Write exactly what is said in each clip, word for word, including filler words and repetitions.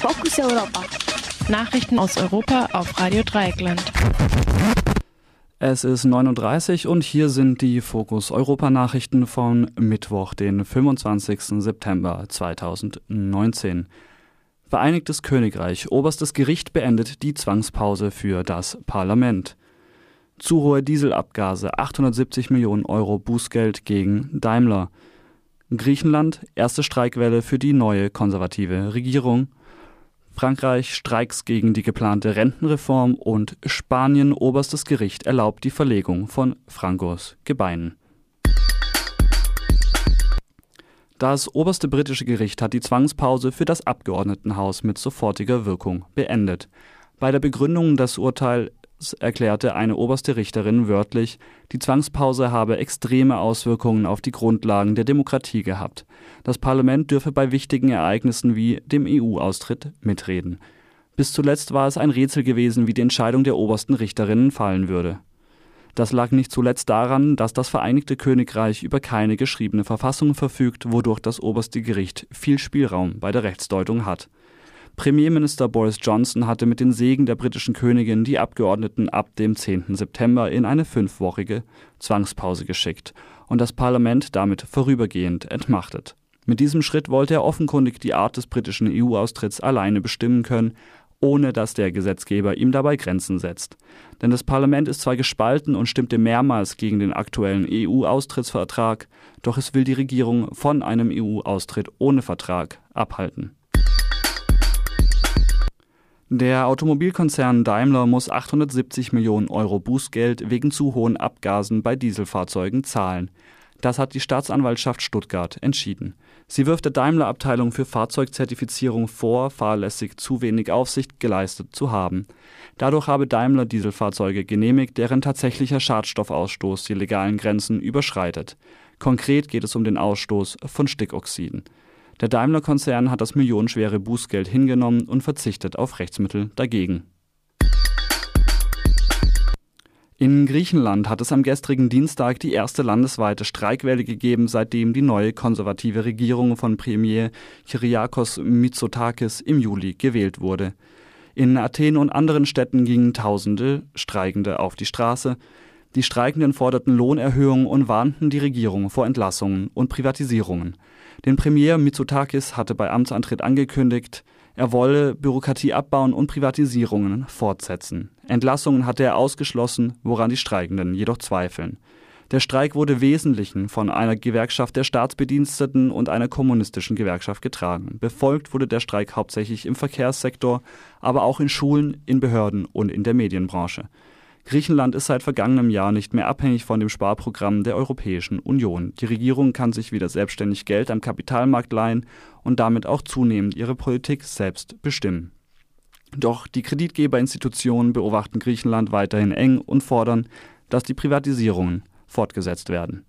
Fokus Europa. Nachrichten aus Europa auf Radio Dreieckland. Es ist neun Uhr dreißig und hier sind die Fokus Europa Nachrichten von Mittwoch, den fünfundzwanzigsten September zweitausendneunzehn. Vereinigtes Königreich. Oberstes Gericht beendet die Zwangspause für das Parlament. Zu hohe Dieselabgase, achthundertsiebzig Millionen Euro Bußgeld gegen Daimler. Griechenland, erste Streikwelle für die neue konservative Regierung. Frankreich, Streiks gegen die geplante Rentenreform und Spanien, oberstes Gericht erlaubt die Verlegung von Francos Gebeinen. Das oberste britische Gericht hat die Zwangspause für das Abgeordnetenhaus mit sofortiger Wirkung beendet. Bei der Begründung des Urteils erklärte eine oberste Richterin wörtlich, die Zwangspause habe extreme Auswirkungen auf die Grundlagen der Demokratie gehabt. Das Parlament dürfe bei wichtigen Ereignissen wie dem E U-Austritt mitreden. Bis zuletzt war es ein Rätsel gewesen, wie die Entscheidung der obersten Richterinnen fallen würde. Das lag nicht zuletzt daran, dass das Vereinigte Königreich über keine geschriebene Verfassung verfügt, wodurch das oberste Gericht viel Spielraum bei der Rechtsdeutung hat. Premierminister Boris Johnson hatte mit dem Segen der britischen Königin die Abgeordneten ab dem zehnten September in eine fünfwöchige Zwangspause geschickt und das Parlament damit vorübergehend entmachtet. Mit diesem Schritt wollte er offenkundig die Art des britischen E U-Austritts alleine bestimmen können, ohne dass der Gesetzgeber ihm dabei Grenzen setzt. Denn das Parlament ist zwar gespalten und stimmte mehrmals gegen den aktuellen E U-Austrittsvertrag, doch es will die Regierung von einem E U-Austritt ohne Vertrag abhalten. Der Automobilkonzern Daimler muss achthundertsiebzig Millionen Euro Bußgeld wegen zu hohen Abgasen bei Dieselfahrzeugen zahlen. Das hat die Staatsanwaltschaft Stuttgart entschieden. Sie wirft der Daimler-Abteilung für Fahrzeugzertifizierung vor, fahrlässig zu wenig Aufsicht geleistet zu haben. Dadurch habe Daimler Dieselfahrzeuge genehmigt, deren tatsächlicher Schadstoffausstoß die legalen Grenzen überschreitet. Konkret geht es um den Ausstoß von Stickoxiden. Der Daimler-Konzern hat das millionenschwere Bußgeld hingenommen und verzichtet auf Rechtsmittel dagegen. In Griechenland hat es am gestrigen Dienstag die erste landesweite Streikwelle gegeben, seitdem die neue konservative Regierung von Premier Kyriakos Mitsotakis im Juli gewählt wurde. In Athen und anderen Städten gingen tausende Streikende auf die Straße. Die Streikenden forderten Lohnerhöhungen und warnten die Regierung vor Entlassungen und Privatisierungen. Den Premier Mitsotakis hatte bei Amtsantritt angekündigt, er wolle Bürokratie abbauen und Privatisierungen fortsetzen. Entlassungen hatte er ausgeschlossen, woran die Streikenden jedoch zweifeln. Der Streik wurde im Wesentlichen von einer Gewerkschaft der Staatsbediensteten und einer kommunistischen Gewerkschaft getragen. Befolgt wurde der Streik hauptsächlich im Verkehrssektor, aber auch in Schulen, in Behörden und in der Medienbranche. Griechenland ist seit vergangenem Jahr nicht mehr abhängig von dem Sparprogramm der Europäischen Union. Die Regierung kann sich wieder selbstständig Geld am Kapitalmarkt leihen und damit auch zunehmend ihre Politik selbst bestimmen. Doch die Kreditgeberinstitutionen beobachten Griechenland weiterhin eng und fordern, dass die Privatisierungen fortgesetzt werden.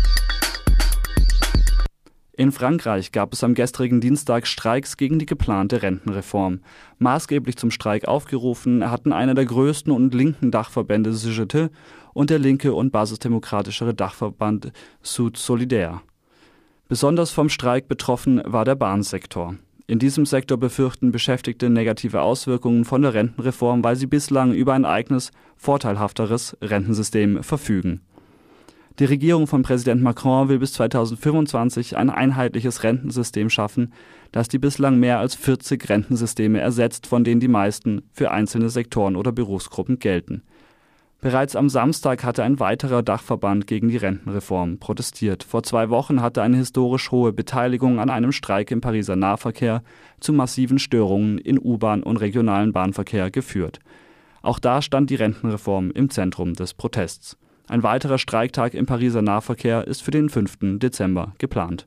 In Frankreich gab es am gestrigen Dienstag Streiks gegen die geplante Rentenreform. Maßgeblich zum Streik aufgerufen hatten einer der größten und linken Dachverbände C G T und der linke und basisdemokratischere Dachverband Sud Solidaire. Besonders vom Streik betroffen war der Bahnsektor. In diesem Sektor befürchten Beschäftigte negative Auswirkungen von der Rentenreform, weil sie bislang über ein eigenes, vorteilhafteres Rentensystem verfügen. Die Regierung von Präsident Macron will bis zweitausendfünfundzwanzig ein einheitliches Rentensystem schaffen, das die bislang mehr als vierzig Rentensysteme ersetzt, von denen die meisten für einzelne Sektoren oder Berufsgruppen gelten. Bereits am Samstag hatte ein weiterer Dachverband gegen die Rentenreform protestiert. Vor zwei Wochen hatte eine historisch hohe Beteiligung an einem Streik im Pariser Nahverkehr zu massiven Störungen in U-Bahn und regionalen Bahnverkehr geführt. Auch da stand die Rentenreform im Zentrum des Protests. Ein weiterer Streiktag im Pariser Nahverkehr ist für den fünften Dezember geplant.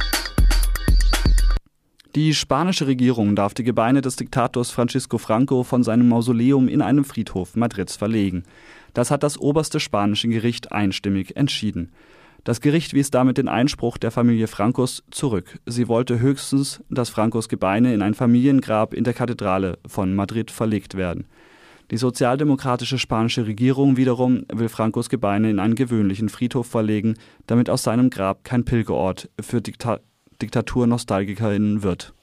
Die spanische Regierung darf die Gebeine des Diktators Francisco Franco von seinem Mausoleum in einem Friedhof Madrids verlegen. Das hat das oberste spanische Gericht einstimmig entschieden. Das Gericht wies damit den Einspruch der Familie Francos zurück. Sie wollte höchstens, dass Francos Gebeine in ein Familiengrab in der Kathedrale von Madrid verlegt werden. Die sozialdemokratische spanische Regierung wiederum will Francos Gebeine in einen gewöhnlichen Friedhof verlegen, damit aus seinem Grab kein Pilgerort für Dikta- Diktaturnostalgikerinnen wird.